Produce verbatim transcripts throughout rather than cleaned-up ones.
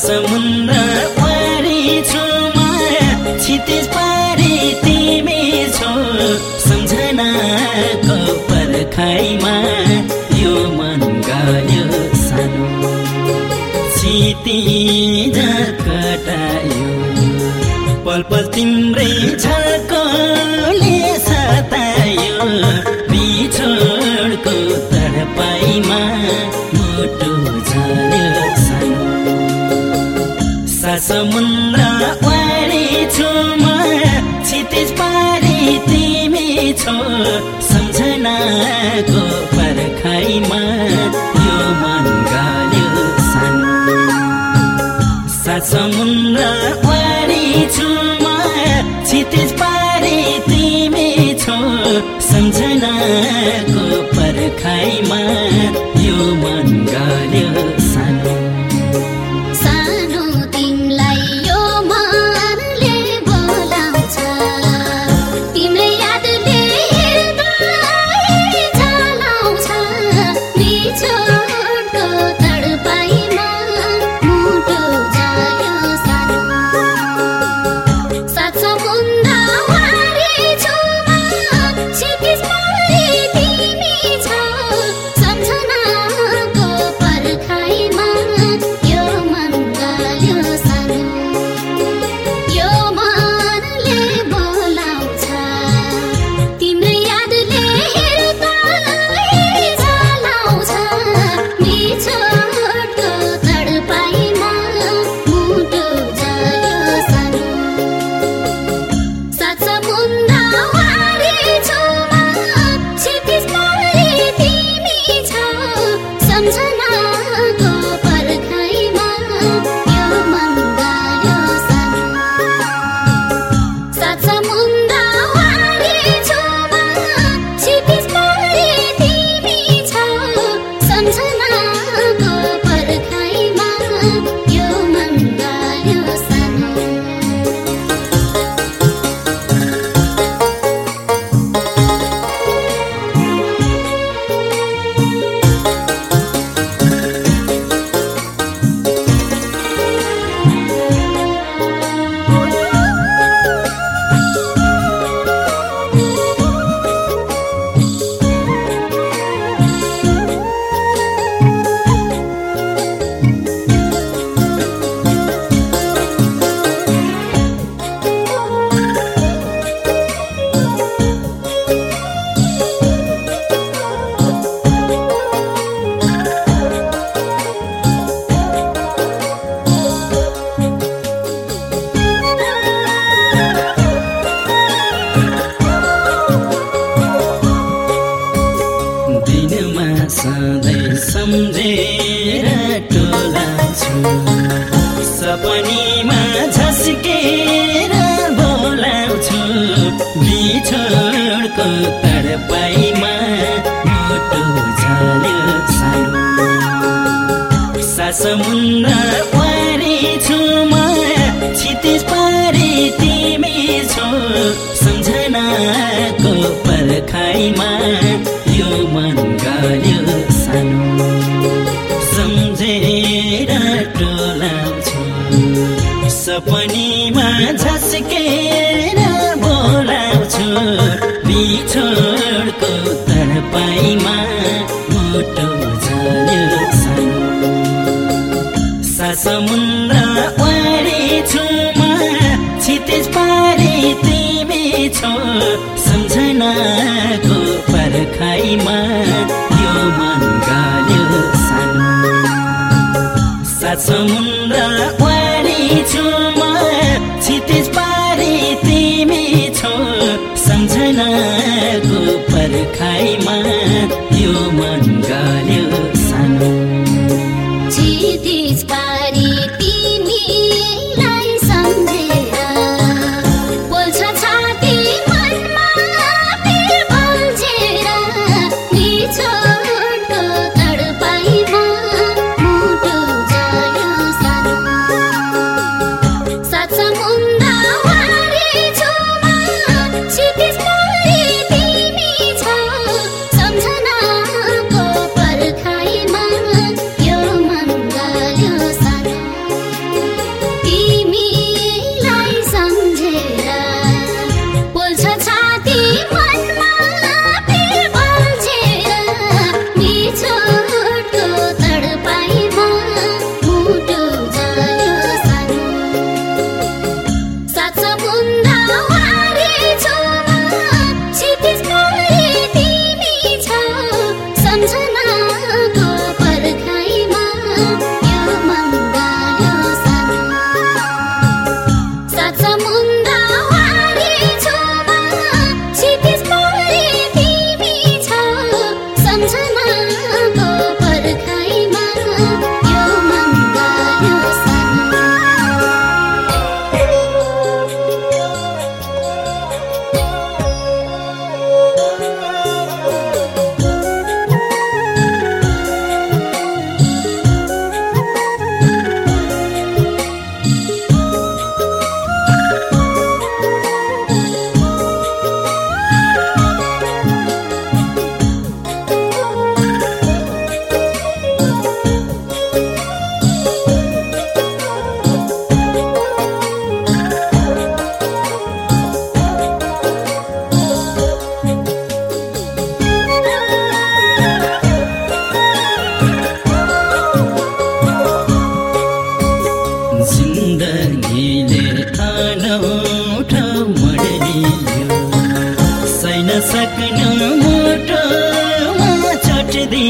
समुद्र पारी छुमा क्षितिज पारी तिमी छौ सम्झनाको पर्खाइमा यो मन गयो सानो क्षितिज कटायो पल पल तिम्रै झल्कोले सतायो बिछोडको तडपाइमा मुटु झल्यो सानो सा समुद्र पारी छुमा क्षितिज पारी तिमी छौ सम्झनाको पर्खाइमा यो मन गयो सानो सा समुद्र पारी छुमा क्षितिज पारी तिमी छौ सम्झनाको पर्खाइमा यो मन गयो सानो सानो तिमीलाई यो मनले बोलाउँछ तिम्रै यादले हृदय जलाउँछ बिछोडको तडपाइमा मुटु जल्यो सानो सात समुद्र पारी छुमा क्षितिज पारी तिमी छौ सम्झनाको पर्खाइमा यो मन गयो सानो यो मनले बोलाउँछ तिम्रै यादले हृदय जलाउँछ बिछोडको तडपाइमा मुटु जल्यो सानो सात समुद्र पारी छुमा क्षितिज पारी तिमी छौ सम्झनाको पर्खाइमा यो मन गयो सानो सात समुद्र पारी छुमा क्षितिज पारी तिमी छौ सम्झनाको पर्खाइमा यो मन गयो सानो दिनमा सधैँ सम्झेर टोलाछु सपनीमा झस्केर बोलाउँछु बिछोडको तडपाइमा मुटु झल्यो सानो सा समुद्र पारी छुमा क्षितिज पारी तिमी छौ सम्झनाको पर्खाइमा यो मन गयो सानो सम्झेर टोलाउँछु सपनीमा झस्केर बोलाउँछु बिछोडको तडपाइमा मुटु झल्यो सानो सा समुद्र पारी छुमा क्षितिज पारी तिमी छौ सम्झनाको पर्खाइमा यो मन गयो सानो सात समुद्र पारी छुमा क्षितिज पारी तिमी छौ सम्झनाको पर्खाइमा यो मन गयो सानो क्षितिज पारी तिमीलाई सम्झेर बोल्छ छाती मनमा पिर बल्झेर बिछोडको तडपाइमा मुटु जल्यो सानो सात समुद्र पारी छुमा क्षितिज पारी तिमी छौ सम्झनाको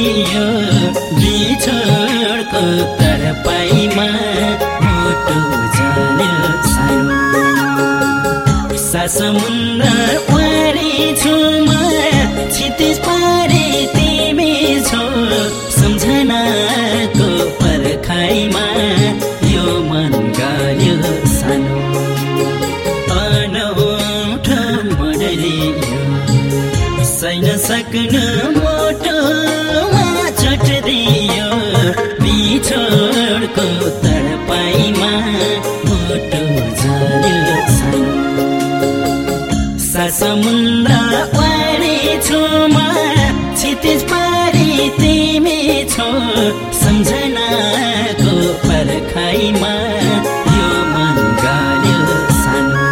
दियो बिछोडको तडपाइमा मोटो जल्यो सानो समुद्र पारी छुमा क्षितिज पारी तिमी छौ सम्झनाको पर्खाइमा यो मन गाल्यो सानो अनौठो मोडलियो सैन सक्नु मोटोमा चोट दियो बिछोडको तडपाइमा मोटो जल्यो सानो समुद्र पारी छुमा क्षितिज पारी तिमी छौ सम्झनाको पर्खाइमा यो मन गाल्यो सानो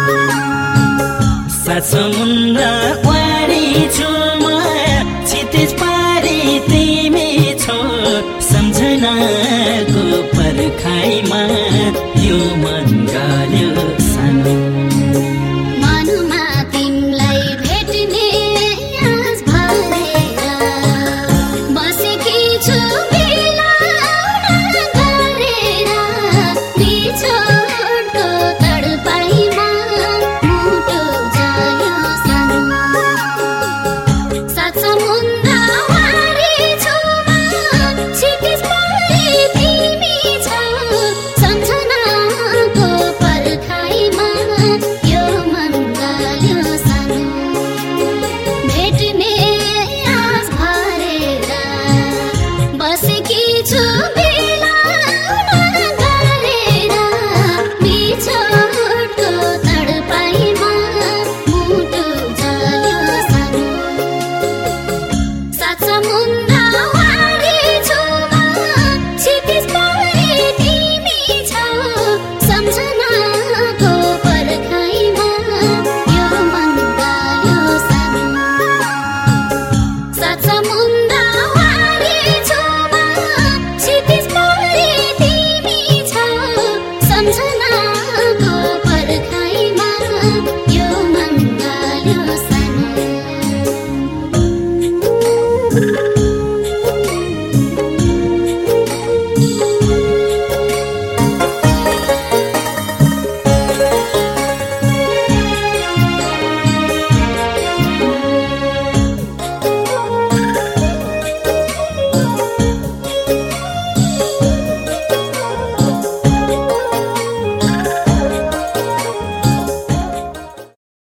समुद्र पारी छुमा क्षितिज पारी तिमी छौ सम्झनाको पर्खाइमा यो मन गाल्यो